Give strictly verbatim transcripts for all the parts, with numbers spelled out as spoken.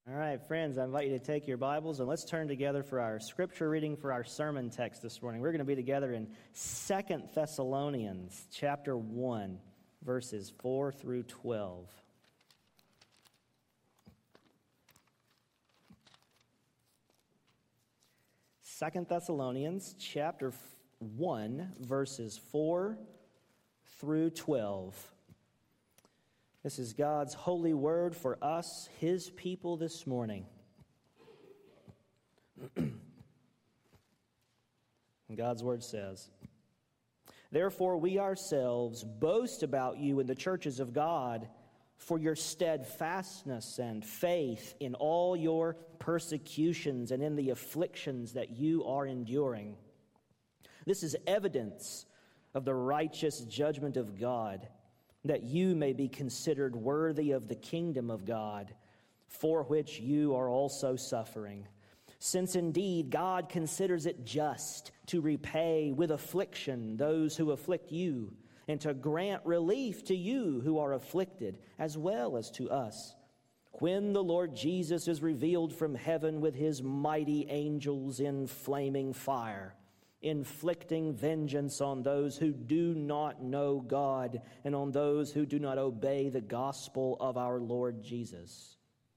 All right, friends, I invite you to take your Bibles and let's turn together for our scripture reading for our sermon text this morning. We're going to be together in Second Thessalonians chapter one, verses four through twelve. Second Thessalonians chapter one, verses four through twelve. This is God's holy word for us, His people, this morning. And God's word says, "Therefore we ourselves boast about you in the churches of God for your steadfastness and faith in all your persecutions and in the afflictions that you are enduring. This is evidence of the righteous judgment of God, that you may be considered worthy of the kingdom of God, for which you are also suffering. Since indeed God considers it just to repay with affliction those who afflict you, and to grant relief to you who are afflicted, as well as to us, when the Lord Jesus is revealed from heaven with his mighty angels in flaming fire, inflicting vengeance on those who do not know God and on those who do not obey the gospel of our Lord Jesus.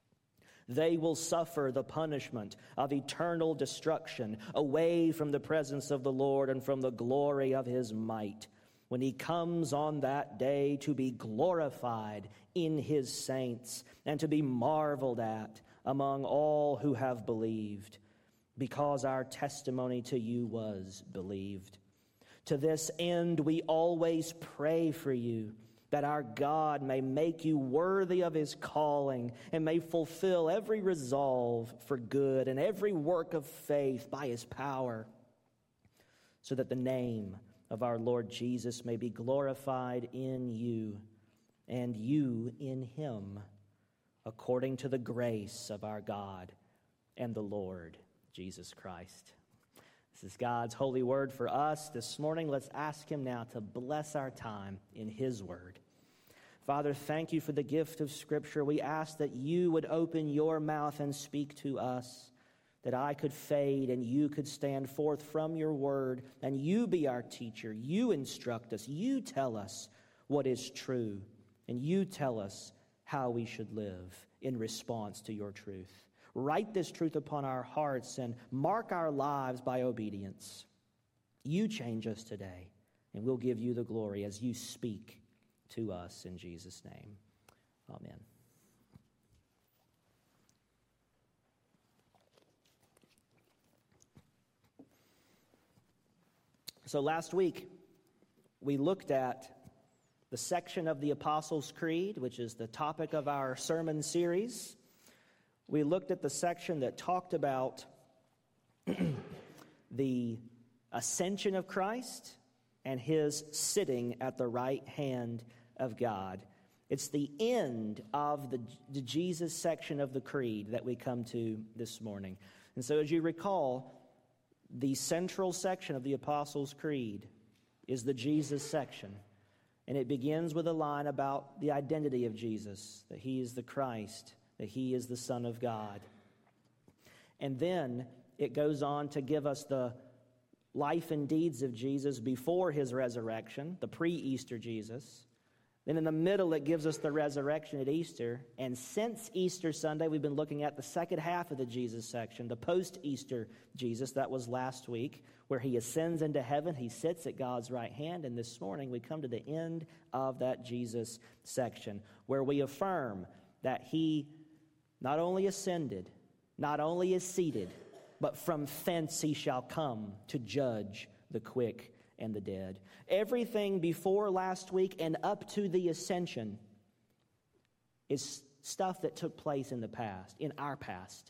They will suffer the punishment of eternal destruction away from the presence of the Lord and from the glory of his might, when he comes on that day to be glorified in his saints and to be marveled at among all who have believed, because our testimony to you was believed. To this end we always pray for you, that our God may make you worthy of his calling and may fulfill every resolve for good and every work of faith by his power, so that the name of our Lord Jesus may be glorified in you and you in him, according to the grace of our God and the Lord Jesus Christ." This is God's holy word for us this morning. Let's ask him now to bless our time in his word. Father, thank you for the gift of Scripture. We ask that you would open your mouth and speak to us, that I could fade and you could stand forth from your word, and you be our teacher. You instruct us. You tell us what is true, and you tell us how we should live in response to your truth. Write this truth upon our hearts and mark our lives by obedience. You change us today, and we'll give you the glory as you speak to us in Jesus' name. Amen. So last week, we looked at the section of the Apostles' Creed, which is the topic of our sermon series. We looked at the section that talked about the ascension of Christ and his sitting at the right hand of God. It's the end of the, the Jesus section of the Creed that we come to this morning. And so as you recall, the central section of the Apostles' Creed is the Jesus section. And it begins with a line about the identity of Jesus, that he is the Christ, that he is the Son of God. And then it goes on to give us the life and deeds of Jesus before his resurrection, the pre-Easter Jesus. Then in the middle, it gives us the resurrection at Easter. And since Easter Sunday, we've been looking at the second half of the Jesus section, the post-Easter Jesus. That was last week, where he ascends into heaven. He sits at God's right hand. And this morning, we come to the end of that Jesus section, where we affirm that he not only ascended, not only is seated, but from thence he shall come to judge the quick and the dead. Everything before last week and up to the ascension is stuff that took place in the past, in our past.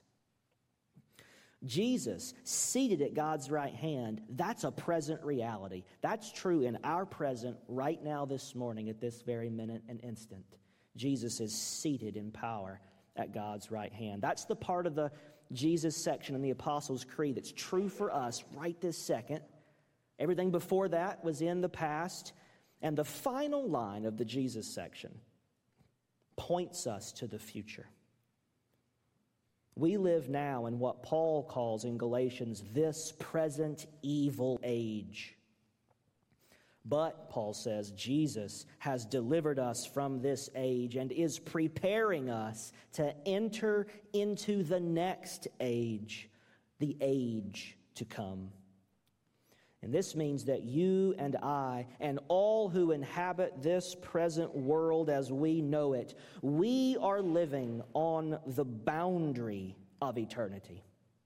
Jesus, seated at God's right hand, that's a present reality. That's true in our present right now this morning at this very minute and instant. Jesus is seated in power at God's right hand. That's the part of the Jesus section in the Apostles' Creed that's true for us right this second. Everything before that was in the past. And the final line of the Jesus section points us to the future. We live now in what Paul calls in Galatians this present evil age. But, Paul says, Jesus has delivered us from this age and is preparing us to enter into the next age, the age to come. And this means that you and I and all who inhabit this present world as we know it, we are living on the boundary of eternity.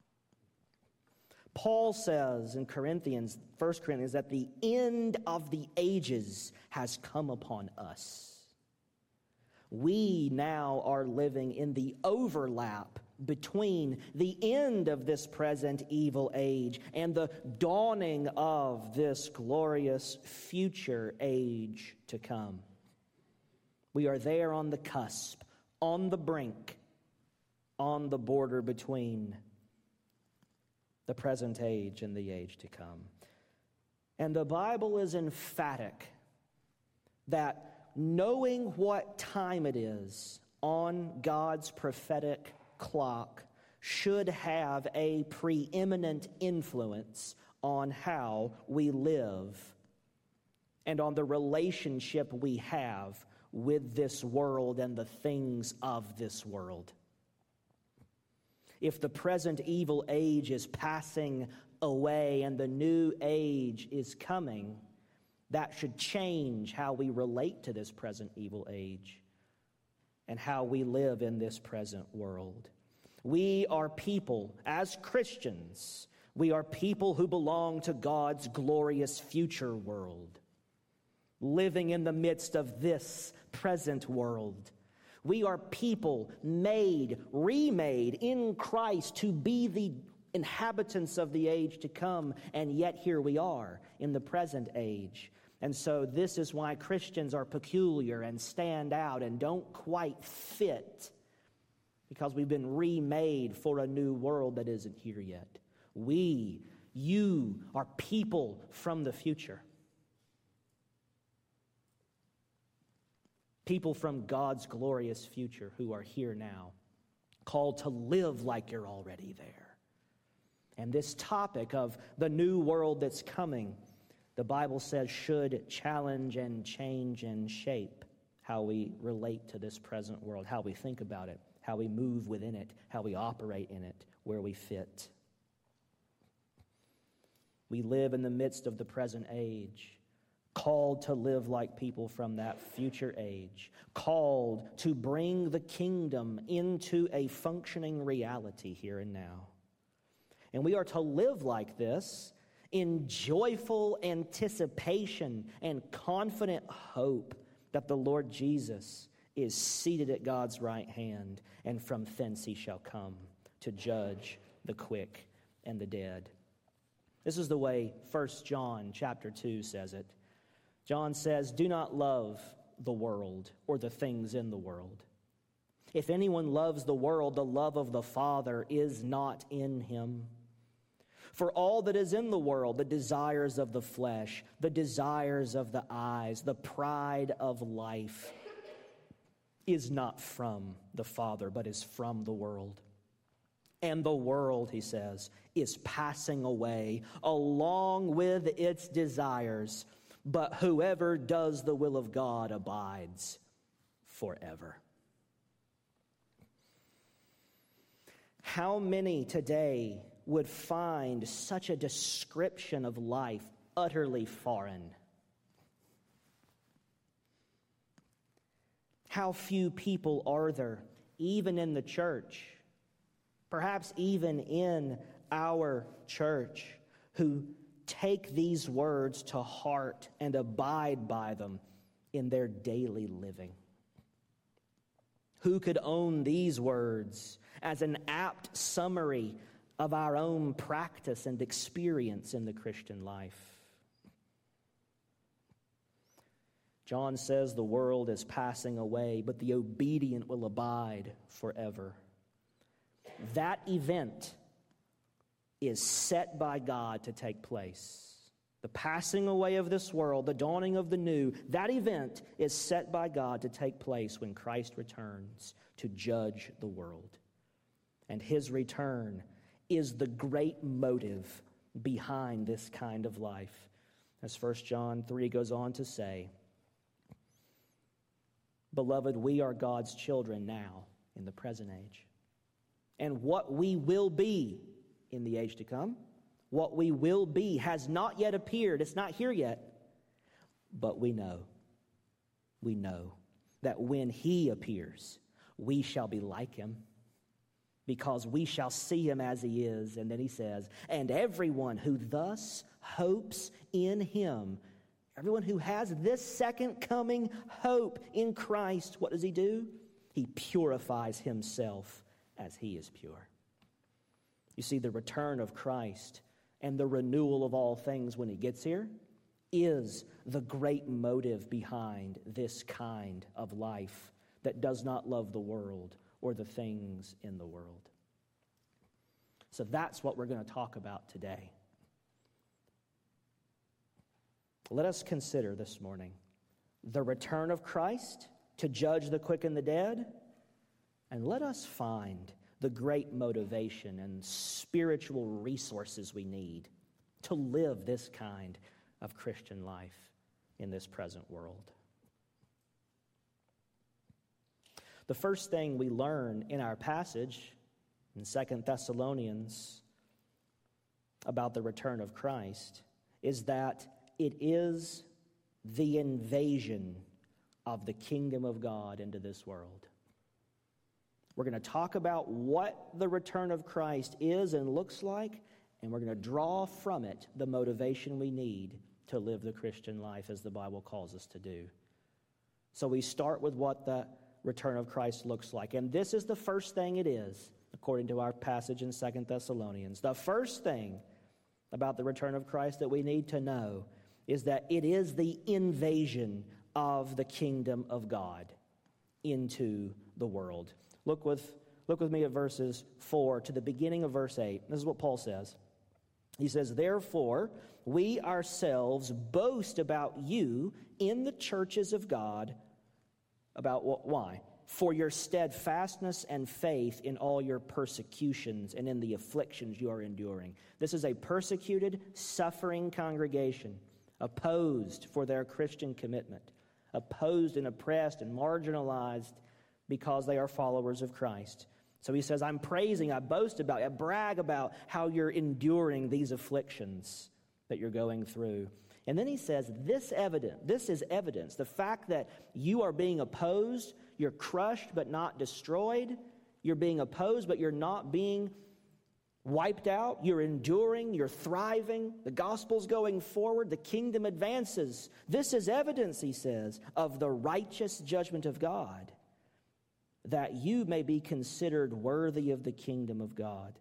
Paul says in Corinthians, First Corinthians, that the end of the ages has come upon us. We now are living in the overlap between the end of this present evil age and the dawning of this glorious future age to come. We are there on the cusp, on the brink, on the border between the present age and the age to come. And the Bible is emphatic that knowing what time it is on God's prophetic clock should have a preeminent influence on how we live and on the relationship we have with this world and the things of this world. If the present evil age is passing away and the new age is coming, that should change how we relate to this present evil age and how we live in this present world. We are people, as Christians, we are people who belong to God's glorious future world, living in the midst of this present world. We are people made, remade in Christ to be the inhabitants of the age to come, and yet here we are in the present age. And so this is why Christians are peculiar and stand out and don't quite fit, because we've been remade for a new world that isn't here yet. We, you, are people from the future. People from God's glorious future who are here now, called to live like you're already there. And this topic of the new world that's coming, the Bible says, should challenge and change and shape how we relate to this present world, how we think about it, how we move within it, how we operate in it, where we fit. We live in the midst of the present age, called to live like people from that future age, called to bring the kingdom into a functioning reality here and now. And we are to live like this in joyful anticipation and confident hope that the Lord Jesus is seated at God's right hand, and from thence he shall come to judge the quick and the dead. This is the way First John chapter two says it. John says, "Do not love the world or the things in the world. If anyone loves the world, the love of the Father is not in him. For all that is in the world, the desires of the flesh, the desires of the eyes, the pride of life, is not from the Father, but is from the world. And the world," he says, "is passing away along with its desires. But whoever does the will of God abides forever." How many today would find such a description of life utterly foreign? How few people are there, even in the church, perhaps even in our church, who take these words to heart and abide by them in their daily living? Who could own these words as an apt summary of our own practice and experience in the Christian life? John says the world is passing away, but the obedient will abide forever. That event is set by God to take place. The passing away of this world, the dawning of the new, that event is set by God to take place when Christ returns to judge the world. and his return is the great motive behind this kind of life. As First John three goes on to say, "Beloved, we are God's children now in the present age. And what we will be in the age to come, what we will be has not yet appeared. It's not here yet. But we know, we know that when he appears, we shall be like him, because we shall see him as he is." And then he says, "And everyone who thus hopes in him," everyone who has this second coming hope in Christ, what does he do? He purifies himself as he is pure. You see, the return of Christ and the renewal of all things when he gets here is the great motive behind this kind of life that does not love the world or the things in the world. So that's what we're going to talk about today. Let us consider this morning the return of Christ to judge the quick and the dead, and let us find the great motivation and spiritual resources we need to live this kind of Christian life in this present world. The first thing we learn in our passage in Second Thessalonians about the return of Christ is that it is the invasion of the kingdom of God into this world. We're going to talk about what the return of Christ is and looks like, and we're going to draw from it the motivation we need to live the Christian life as the Bible calls us to do. So we start with what the return of Christ looks like. And this is the first thing it is, according to our passage in Second Thessalonians. The first thing about the return of Christ that we need to know is that it is the invasion of the kingdom of God into the world. Look with, look with me at verses four to the beginning of verse eight. This is what Paul says. He says, "Therefore, we ourselves boast about you in the churches of God." About what? Why? "For your steadfastness and faith in all your persecutions and in the afflictions you are enduring." This is a persecuted, suffering congregation, opposed for their Christian commitment, opposed and oppressed and marginalized because they are followers of Christ. So he says, I'm praising, I boast about, I brag about how you're enduring these afflictions that you're going through. And then he says, this evidence, this is evidence, the fact that you are being opposed, you're crushed but not destroyed, you're being opposed but you're not being wiped out, you're enduring, you're thriving, the gospel's going forward, the kingdom advances. This is evidence, he says, of the righteous judgment of God, that you may be considered worthy of the kingdom of God,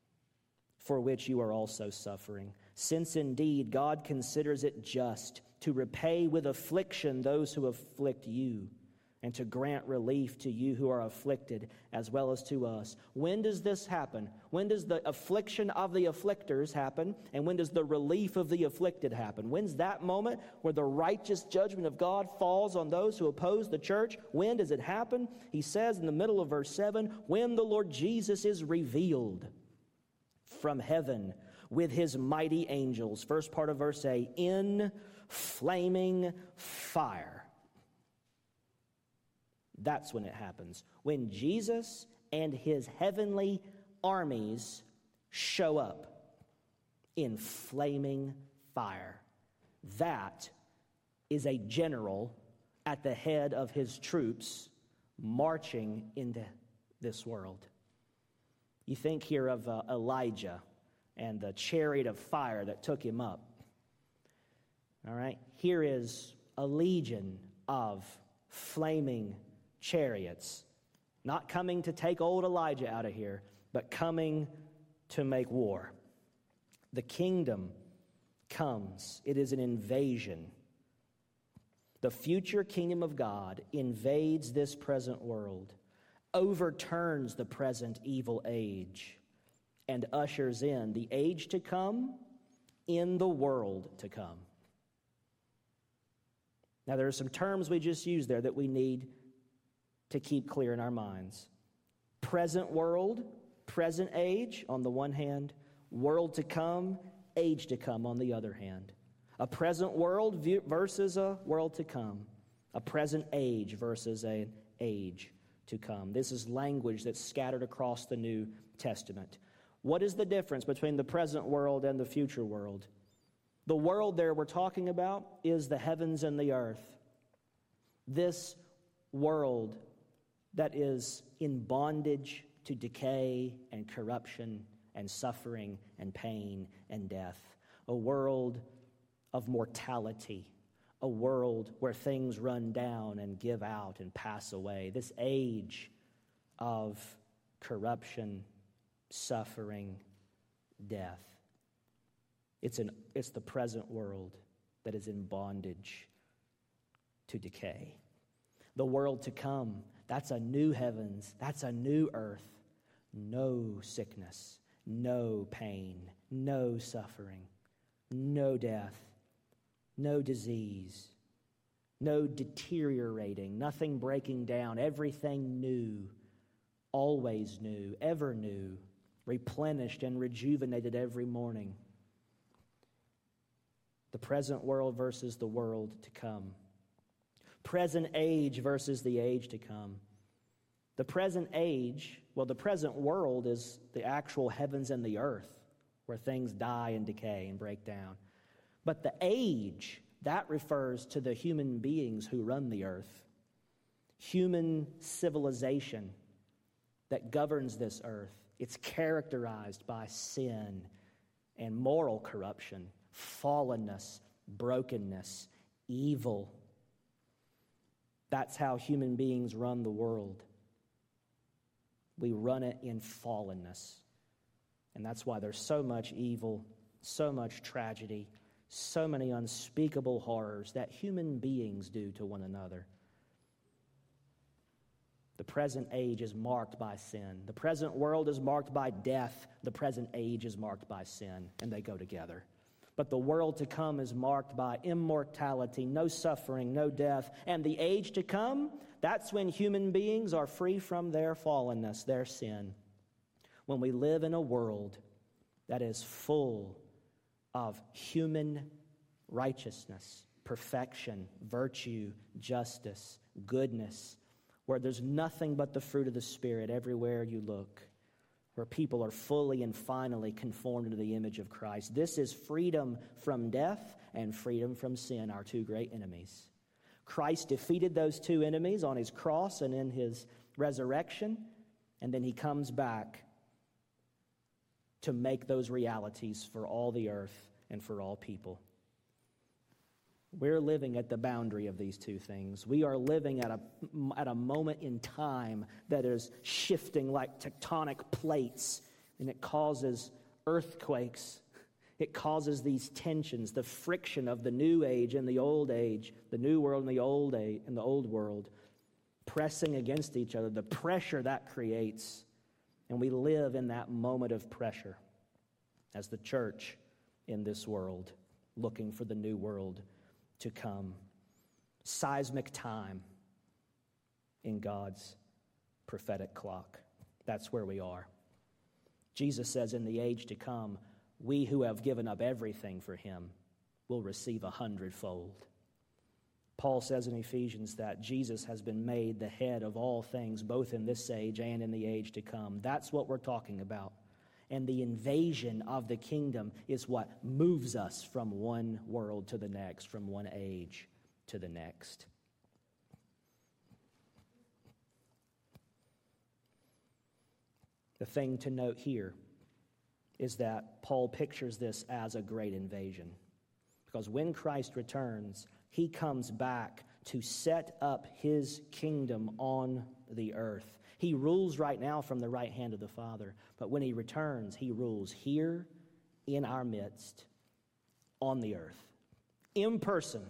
for which you are also suffering. Since indeed God considers it just to repay with affliction those who afflict you, and to grant relief to you who are afflicted as well as to us. When does this happen? When does the affliction of the afflictors happen? And when does the relief of the afflicted happen? When's that moment where the righteous judgment of God falls on those who oppose the church? When does it happen? He says in the middle of verse seven, when the Lord Jesus is revealed from heaven with his mighty angels. First part of verse eight, in flaming fire. That's when it happens. When Jesus and his heavenly armies show up in flaming fire. That is a general at the head of his troops marching into this world. You think here of uh, Elijah and the chariot of fire that took him up. All right? Here is a legion of flaming chariots, not coming to take old Elijah out of here, but coming to make war. The kingdom comes. It is an invasion. The future kingdom of God invades this present world, overturns the present evil age, and ushers in the age to come in the world to come. Now, there are some terms we just used there that we need to keep clear in our minds. Present world, Present age on the one hand, world to come, age to come on the other hand. A present world versus a world to come. A present age versus an age to come. This is language that's scattered across the New Testament. What is the difference between the present world and the future world? The world there we're talking about is the heavens and the earth. This world that is in bondage to decay and corruption and suffering and pain and death. A world of mortality. A world where things run down and give out and pass away. This age of corruption, suffering, death. It's, an, it's the present world that is in bondage to decay. The world to come, that's a new heavens, that's a new earth. No sickness, no pain, no suffering, no death, no disease, no deteriorating, nothing breaking down, everything new, always new, ever new, replenished and rejuvenated every morning. The present world versus the world to come. Present age versus the age to come. The present age, well, the present world is the actual heavens and the earth, where things die and decay and break down. But the age, that refers to the human beings who run the earth. Human civilization that governs this earth. It's characterized by sin and moral corruption, fallenness, brokenness, evil. That's how human beings run the world. We run it in fallenness. And that's why there's so much evil, so much tragedy, so many unspeakable horrors that human beings do to one another. The present age is marked by sin. The present world is marked by death. The present age is marked by sin, and they go together. But the world to come is marked by immortality, no suffering, no death. And the age to come, that's when human beings are free from their fallenness, their sin. When we live in a world that is full of human righteousness, perfection, virtue, justice, goodness, where there's nothing but the fruit of the Spirit everywhere you look, where people are fully and finally conformed to the image of Christ. This is freedom from death and freedom from sin, our two great enemies. Christ defeated those two enemies on his cross and in his resurrection, and then he comes back to make those realities for all the earth and for all people. We're living at the boundary of these two things. We are living at a, at a moment in time that is shifting like tectonic plates, and it causes earthquakes. It causes these tensions, the friction of the new age and the old age, the new world and the old age and the old world, pressing against each other, the pressure that creates. And we live in that moment of pressure as the church in this world, looking for the new world to come. Seismic time in God's prophetic clock. That's where we are. Jesus says in the age to come, we who have given up everything for him will receive a hundredfold. Paul says in Ephesians that Jesus has been made the head of all things, both in this age and in the age to come. That's what we're talking about. And the invasion of the kingdom is what moves us from one world to the next, from one age to the next. The thing to note here is that Paul pictures this as a great invasion. Because when Christ returns, he comes back to set up his kingdom on the earth. He rules right now from the right hand of the Father. But when he returns, he rules here in our midst, on the earth, in person,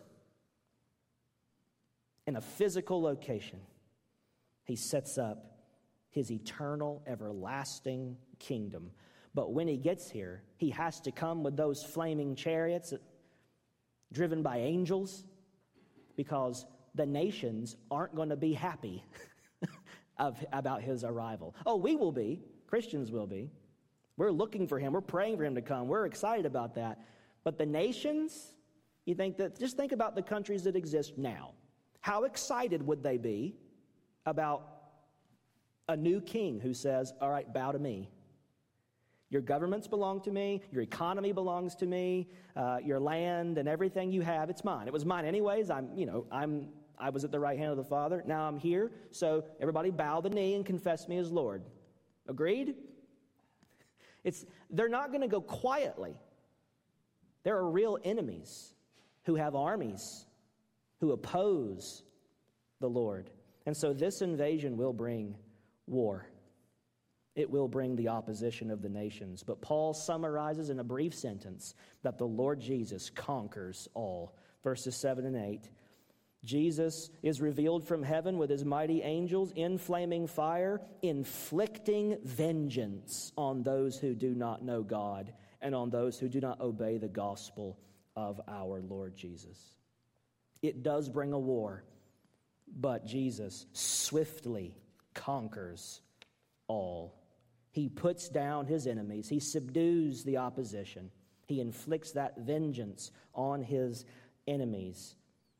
in a physical location. He sets up his eternal, everlasting kingdom. But when he gets here, he has to come with those flaming chariots driven by angels, because the nations aren't going to be happy of, about his arrival. Oh, we will be. Christians will be. We're looking for him. We're praying for him to come. We're excited about that. But the nations, you think that, just think about the countries that exist now. How excited would they be about a new king who says, all right, bow to me. Your governments belong to me. Your economy belongs to me. Uh, your land and everything you have, it's mine. It was mine anyways. I'm, you know, I'm, I was at the right hand of the Father. Now I'm here. So everybody bow the knee and confess me as Lord. Agreed? It's, they're not going to go quietly. There are real enemies who have armies who oppose the Lord. And so this invasion will bring war. It will bring the opposition of the nations. But Paul summarizes in a brief sentence that the Lord Jesus conquers all. Verses seven and eight. Jesus is revealed from heaven with his mighty angels in flaming fire, inflicting vengeance on those who do not know God and on those who do not obey the gospel of our Lord Jesus. It does bring a war, but Jesus swiftly conquers all. He puts down his enemies. He subdues the opposition. He inflicts that vengeance on his enemies.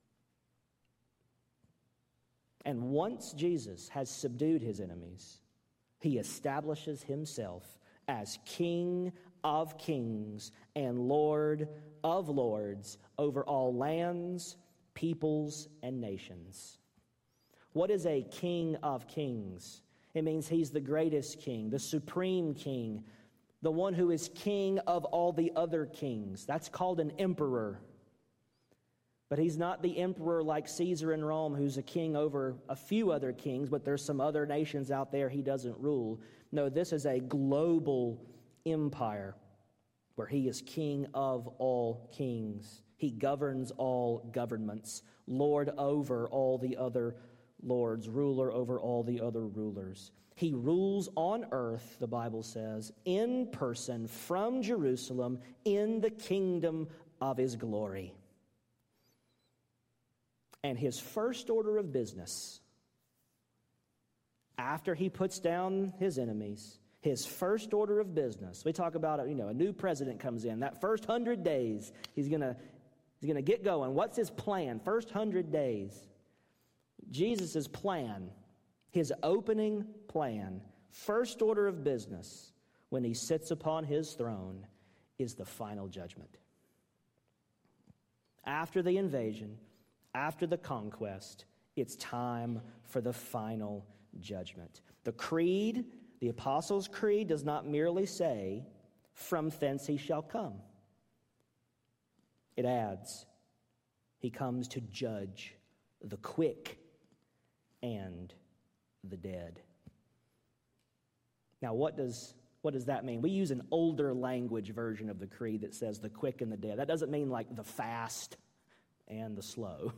And once Jesus has subdued his enemies, he establishes himself as King of kings and Lord of lords over all lands, peoples, and nations. What is a King of kings? It means he's the greatest king, the supreme king, the one who is king of all the other kings. That's called an emperor. But he's not the emperor like Caesar in Rome, who's a king over a few other kings, but there's some other nations out there he doesn't rule. No, this is a global empire where he is king of all kings. He governs all governments, lord over all the other lords, ruler over all the other rulers. He rules on earth, the Bible says, in person from Jerusalem in the kingdom of his glory. And his first order of business, after he puts down his enemies, his first order of business, we talk about, you know, a new president comes in. That first hundred days, he's going to he's gonna get going. What's his plan? First hundred days. Jesus' plan, his opening plan, first order of business, when he sits upon his throne, is the final judgment. After the invasion, after the conquest, it's time for the final judgment. The creed, the Apostles' Creed, does not merely say, from thence he shall come. It adds, he comes to judge the quick and the dead. Now, what does what does that mean? We use an older language version of the creed that says the quick and the dead. That doesn't mean like the fast and the slow.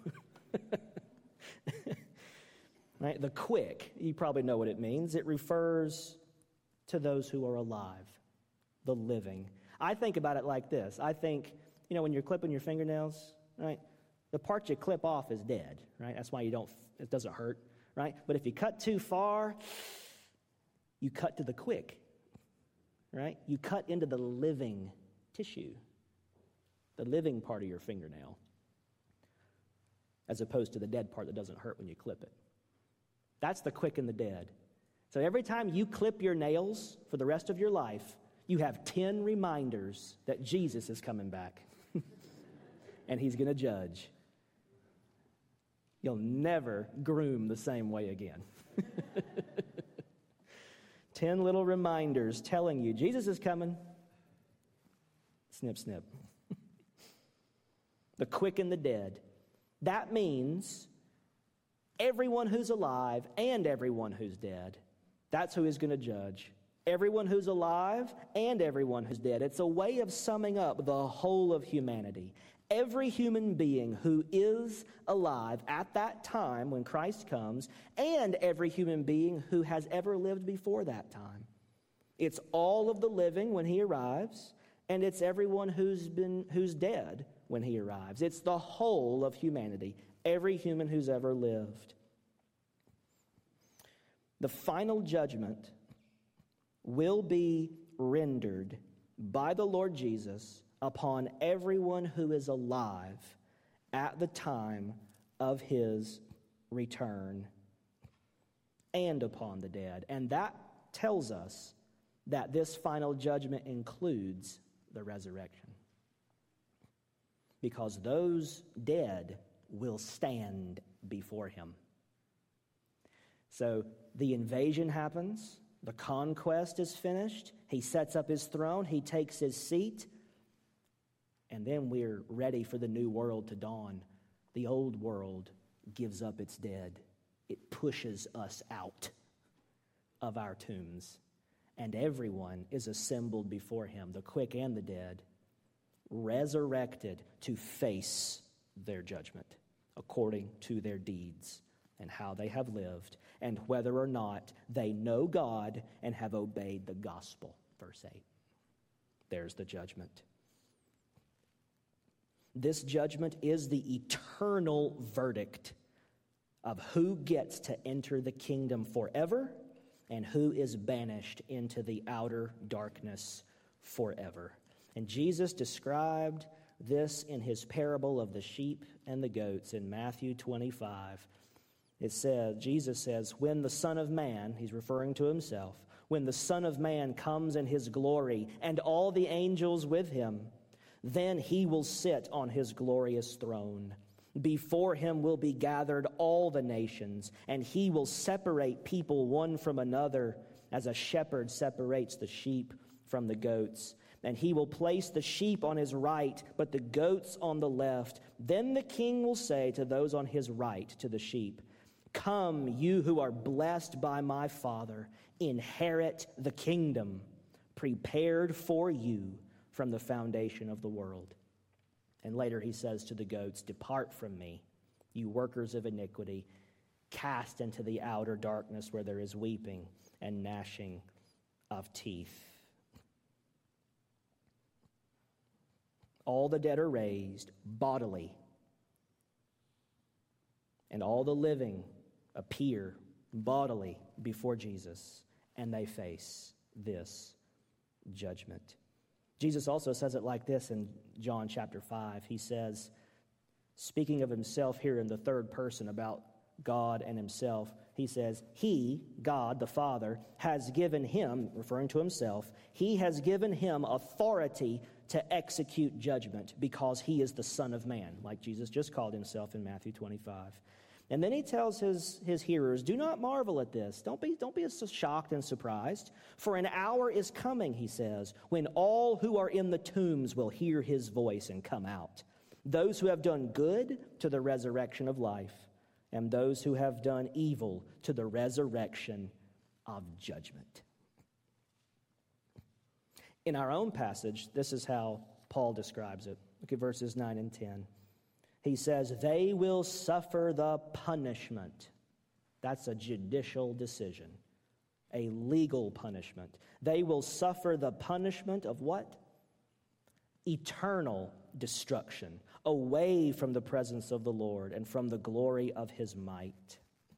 Right? The quick, you probably know what it means. It refers to those who are alive, the living. I think about it like this. I think, you know, when you're clipping your fingernails, right? The part you clip off is dead, right? That's why you don't, it doesn't hurt, right? But if you cut too far, you cut to the quick, right? You cut into the living tissue, the living part of your fingernail, as opposed to the dead part that doesn't hurt when you clip it. That's the quick and the dead. So every time you clip your nails for the rest of your life, you have ten reminders that Jesus is coming back and he's going to judge. You'll never groom the same way again. Ten little reminders telling you Jesus is coming. Snip, snip. The quick and the dead. That means everyone who's alive and everyone who's dead. That's who he's going to judge. Everyone who's alive and everyone who's dead. It's a way of summing up the whole of humanity. Every human being who is alive at that time when Christ comes, and every human being who has ever lived before that time. It's all of the living when he arrives, and it's everyone who's been who's dead when he arrives. It's the whole of humanity, every human who's ever lived. The final judgment will be rendered by the Lord Jesus upon everyone who is alive at the time of his return, and upon the dead. And that tells us that this final judgment includes the resurrection, because those dead will stand before him. So the invasion happens, the conquest is finished, he sets up his throne, he takes his seat, and then we're ready for the new world to dawn. The old world gives up its dead. It pushes us out of our tombs, and everyone is assembled before him, the quick and the dead, resurrected to face their judgment according to their deeds and how they have lived, and whether or not they know God and have obeyed the gospel. Verse eight. There's the judgment. This judgment is the eternal verdict of who gets to enter the kingdom forever and who is banished into the outer darkness forever. And Jesus described this in his parable of the sheep and the goats in Matthew twenty-five. It says, Jesus says, when the Son of Man, he's referring to himself, when the Son of Man comes in his glory and all the angels with him, then he will sit on his glorious throne. Before him will be gathered all the nations, and he will separate people one from another, as a shepherd separates the sheep from the goats. And he will place the sheep on his right, but the goats on the left. Then the king will say to those on his right, to the sheep, come, you who are blessed by my Father, inherit the kingdom prepared for you from the foundation of the world. And later he says to the goats, depart from me, you workers of iniquity, cast into the outer darkness where there is weeping and gnashing of teeth. All the dead are raised bodily, and all the living appear bodily before Jesus, and they face this judgment. Jesus also says it like this in John chapter five. He says, speaking of himself here in the third person about God and himself, he says, he, God the Father, has given him, referring to himself, he has given him authority to execute judgment because he is the Son of Man, like Jesus just called himself in Matthew twenty-five. And then he tells his, his hearers, do not marvel at this. Don't be, don't be so shocked and surprised. For an hour is coming, he says, when all who are in the tombs will hear his voice and come out. Those who have done good to the resurrection of life, and those who have done evil to the resurrection of judgment. In our own passage, this is how Paul describes it. Look at verses nine and ten. He says, they will suffer the punishment. That's a judicial decision, a legal punishment. They will suffer the punishment of what? Eternal destruction, away from the presence of the Lord and from the glory of his might,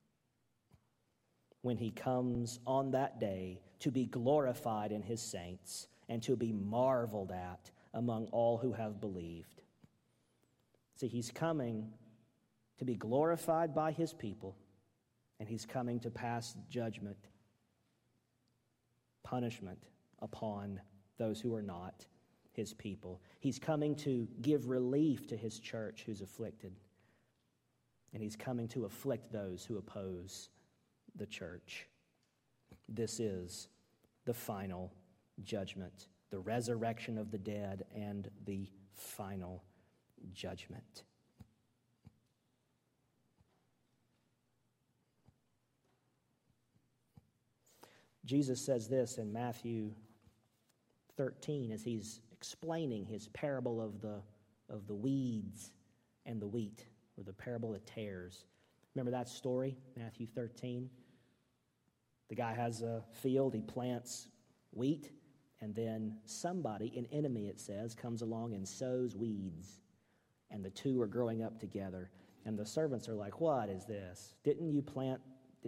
when he comes on that day to be glorified in his saints and to be marveled at among all who have believed. See, he's coming to be glorified by his people, and he's coming to pass judgment, punishment upon those who are not his people. He's coming to give relief to his church who's afflicted, and he's coming to afflict those who oppose the church. This is the final judgment, the resurrection of the dead, and the final judgment. Jesus says this in Matthew thirteen as he's explaining his parable of the of the weeds and the wheat, or the parable of tares. Remember that story, Matthew thirteen? The guy has a field, he plants wheat, and then somebody, an enemy it says, comes along and sows weeds. And the two are growing up together. And the servants are like, what is this? Didn't you plant,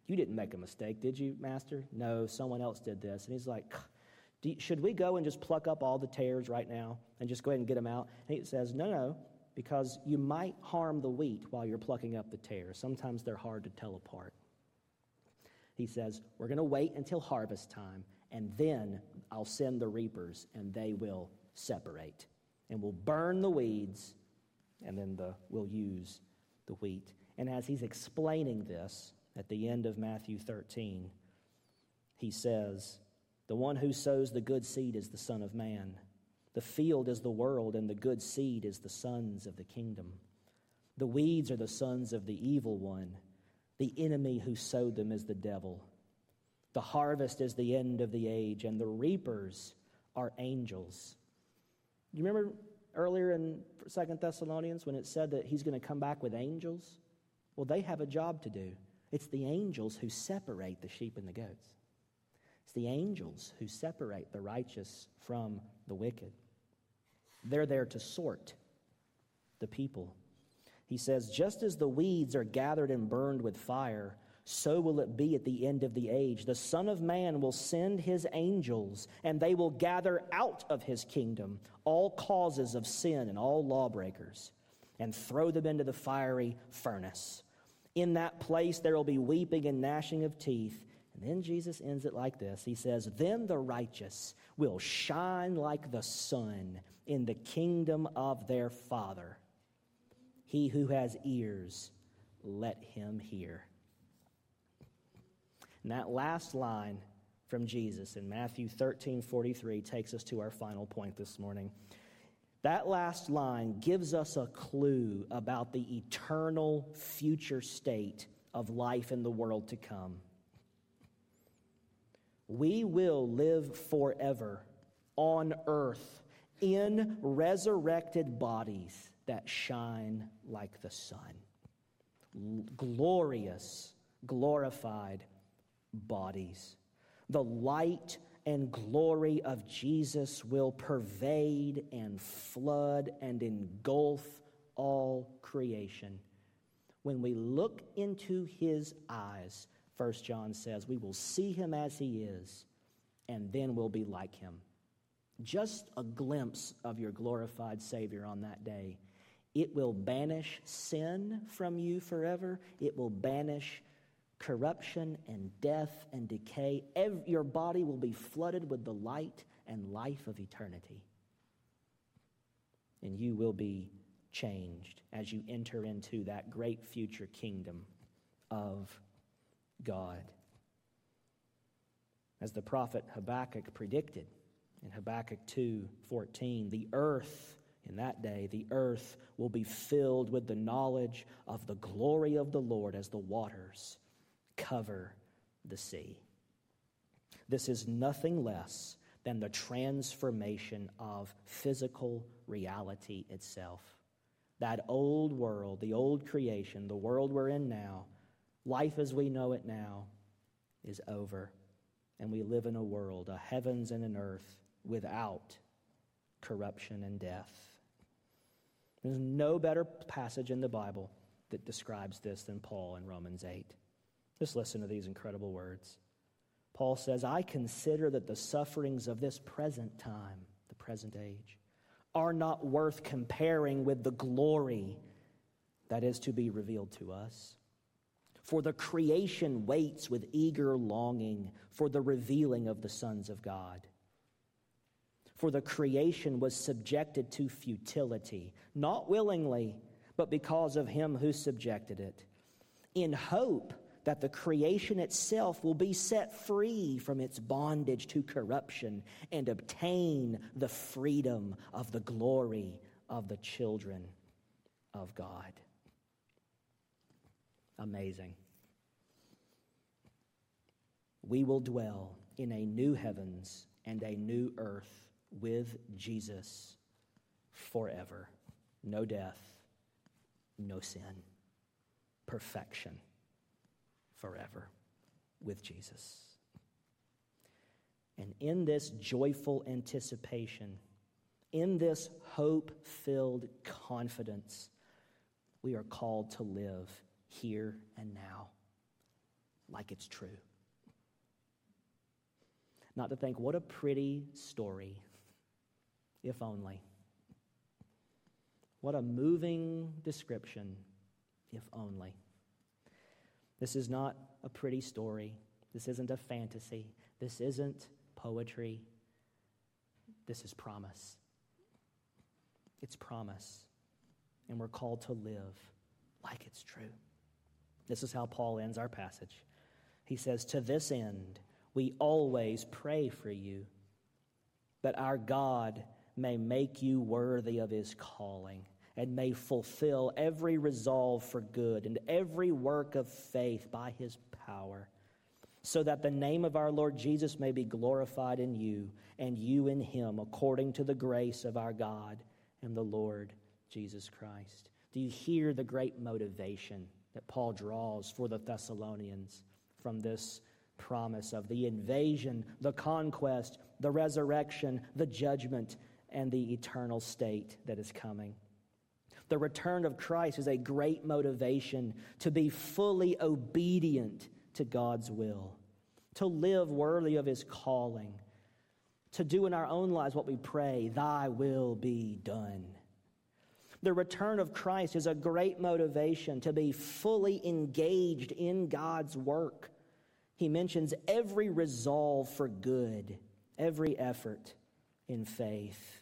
You didn't make a mistake, did you, Master? No, someone else did this. And he's like, Do you, should we go and just pluck up all the tares right now and just go ahead and get them out? And he says, no, no, because you might harm the wheat while you're plucking up the tares. Sometimes they're hard to tell apart. He says, we're going to wait until harvest time, and then I'll send the reapers, and they will separate. And we'll burn the weeds, and then the, we'll use the wheat. And as he's explaining this at the end of Matthew thirteen, he says, the one who sows the good seed is the Son of Man. The field is the world, and the good seed is the sons of the kingdom. The weeds are the sons of the evil one. The enemy who sowed them is the devil. The harvest is the end of the age, and the reapers are angels. You remember earlier in Second Thessalonians when it said that he's going to come back with angels? Well, they have a job to do. It's the angels who separate the sheep and the goats. It's the angels who separate the righteous from the wicked. They're there to sort the people. He says, just as the weeds are gathered and burned with fire, so will it be at the end of the age. The Son of Man will send his angels, and they will gather out of his kingdom all causes of sin and all lawbreakers, and throw them into the fiery furnace. In that place there will be weeping and gnashing of teeth. And then Jesus ends it like this. He says, then the righteous will shine like the sun in the kingdom of their Father. He who has ears, let him hear. And that last line from Jesus in Matthew thirteen forty-three takes us to our final point this morning. That last line gives us a clue about the eternal future state of life in the world to come. We will live forever on earth in resurrected bodies that shine like the sun. Glorious, glorified bodies. The light and glory of Jesus will pervade and flood and engulf all creation. When we look into his eyes, First John says, we will see him as he is, and then we'll be like him. Just a glimpse of your glorified Savior on that day. It will banish sin from you forever. It will banish corruption and death and decay. Every, your body will be flooded with the light and life of eternity. And you will be changed as you enter into that great future kingdom of God. As the prophet Habakkuk predicted in Habakkuk two fourteen, the earth in that day, the earth will be filled with the knowledge of the glory of the Lord as the waters cover the sea. This is nothing less than the transformation of physical reality itself. That old world, the old creation, the world we're in now, life as we know it now is over. And we live in a world, a heavens and an earth without corruption and death. There's no better passage in the Bible that describes this than Paul in Romans eight. Just listen to these incredible words. Paul says, I consider that the sufferings of this present time, the present age, are not worth comparing with the glory that is to be revealed to us. For the creation waits with eager longing for the revealing of the sons of God. For the creation was subjected to futility, not willingly, but because of him who subjected it, in hope that the creation itself will be set free from its bondage to corruption and obtain the freedom of the glory of the children of God. Amazing. We will dwell in a new heavens and a new earth with Jesus forever. No death, no sin. Perfection forever with Jesus. And in this joyful anticipation, in this hope-filled confidence, we are called to live here and now. like it's true. Not to think, what a pretty story, if only. What a moving description, if only. This is not a pretty story. This isn't a fantasy. This isn't poetry. This is promise. It's promise. And we're called to live like it's true. This is how Paul ends our passage. He says, "To this end, we always pray for you, that our God may make you worthy of his calling and may fulfill every resolve for good and every work of faith by his power, so that the name of our Lord Jesus may be glorified in you and you in him, according to the grace of our God and the Lord Jesus Christ." Do you hear the great motivation that Paul draws for the Thessalonians from this promise of the invasion, the conquest, the resurrection, the judgment, and the eternal state that is coming? The return of Christ is a great motivation to be fully obedient to God's will, to live worthy of his calling, to do in our own lives what we pray, "Thy will be done." The return of Christ is a great motivation to be fully engaged in God's work. He mentions every resolve for good, every effort in faith.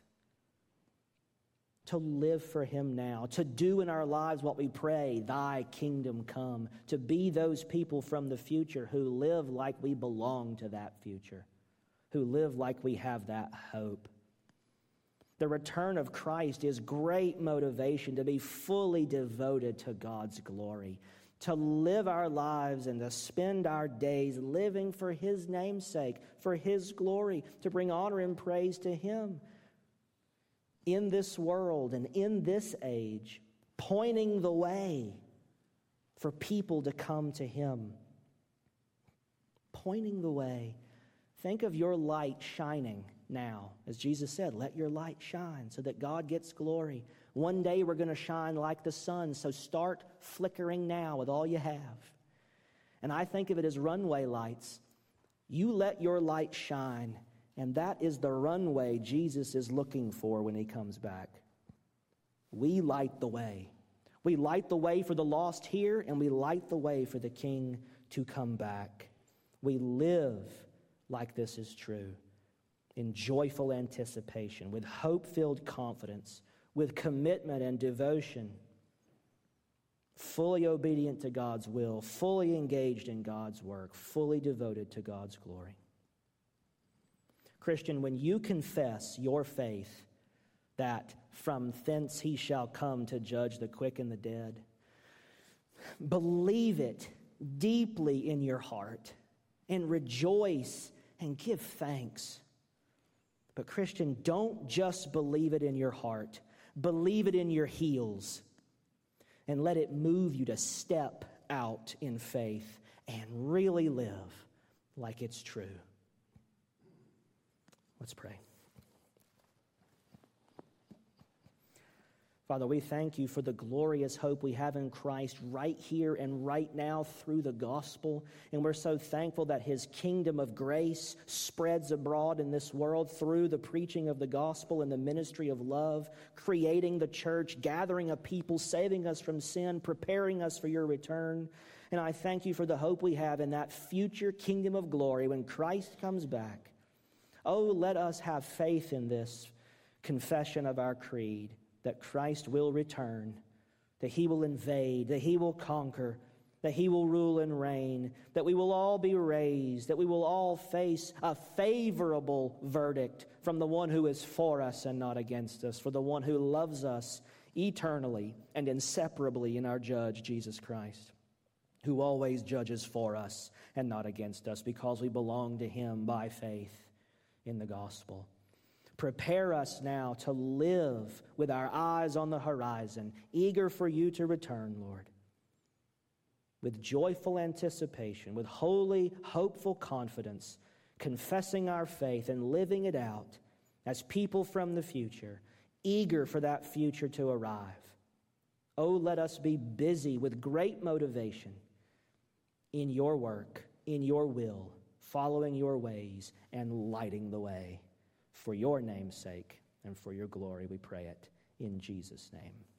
To live for him now, to do in our lives what we pray, "Thy kingdom come," to be those people from the future who live like we belong to that future, who live like we have that hope. The return of Christ is great motivation to be fully devoted to God's glory, to live our lives and to spend our days living for his name's sake, for his glory, to bring honor and praise to him in this world and in this age, pointing the way for people to come to him. Pointing the way. Think of your light shining now. As Jesus said, let your light shine so that God gets glory. One day we're going to shine like the sun, so start flickering now with all you have. And I think of it as runway lights. You let your light shine, and that is the runway Jesus is looking for when he comes back. We light the way. We light the way for the lost here, and we light the way for the King to come back. We live like this is true, in joyful anticipation, with hope-filled confidence, with commitment and devotion, fully obedient to God's will, fully engaged in God's work, fully devoted to God's glory. Christian, when you confess your faith that from thence he shall come to judge the quick and the dead, believe it deeply in your heart and rejoice and give thanks. But Christian, don't just believe it in your heart. Believe it in your heels. And let it move you to step out in faith and really live like it's true. Let's pray. Father, we thank you for the glorious hope we have in Christ right here and right now through the gospel. And we're so thankful that his kingdom of grace spreads abroad in this world through the preaching of the gospel and the ministry of love, creating the church, gathering a people, saving us from sin, preparing us for your return. And I thank you for the hope we have in that future kingdom of glory when Christ comes back. Oh, let us have faith in this confession of our creed, that Christ will return, that he will invade, that he will conquer, that he will rule and reign, that we will all be raised, that we will all face a favorable verdict from the one who is for us and not against us, for the one who loves us eternally and inseparably in our judge, Jesus Christ, who always judges for us and not against us because we belong to him by faith in the gospel. Prepare us now to live with our eyes on the horizon, eager for you to return, Lord. With joyful anticipation, with holy, hopeful confidence, confessing our faith and living it out as people from the future, eager for that future to arrive. Oh, let us be busy with great motivation in your work, in your will, following your ways, and lighting the way. For your name's sake and for your glory, we pray it in Jesus' name.